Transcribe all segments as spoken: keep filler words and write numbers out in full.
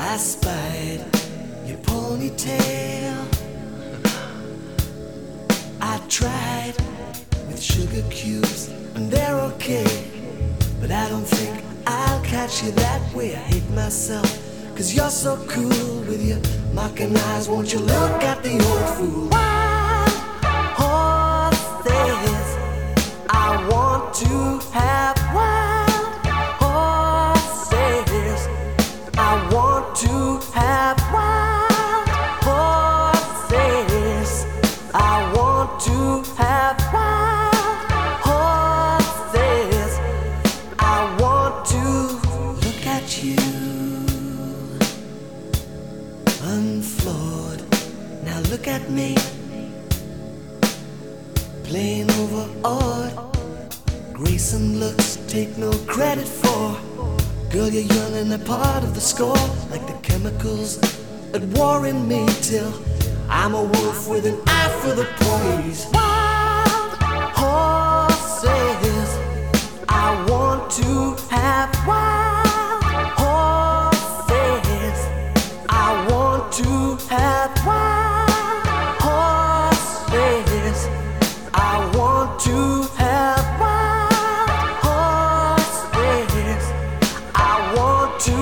I spied your ponytail. I tried with sugar cubes, and they're okay, but I don't think I'll catch you that way. I hate myself, cause you're so cool with your mocking eyes. Won't you look at the old fool? Wild horses, I want to have wild horses. I want to have wild horses. I want to have wild horses. I want to look at you unflawed. Now look at me, plain overawed. Grace and looks take no credit for. Girl, you're young and a part of the score, like the chemicals at war in me, till I'm a wolf with an eye for the poise. Wild horses, I want to have wild horses. I want to have wild horses. I want to have wild horses. I want to.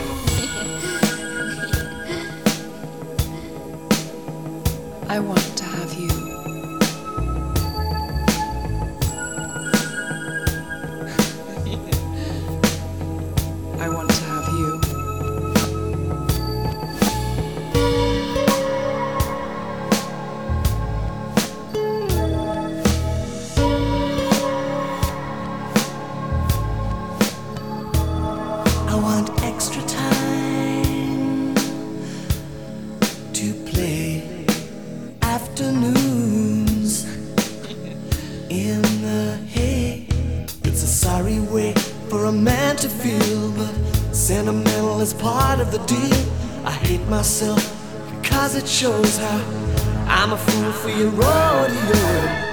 I want to have you. I want to have you. I want extra time to play afternoons in the hay. It's a sorry way for a man to feel, but sentimental is part of the deal. I hate myself because it shows how I'm a fool for your rodeo.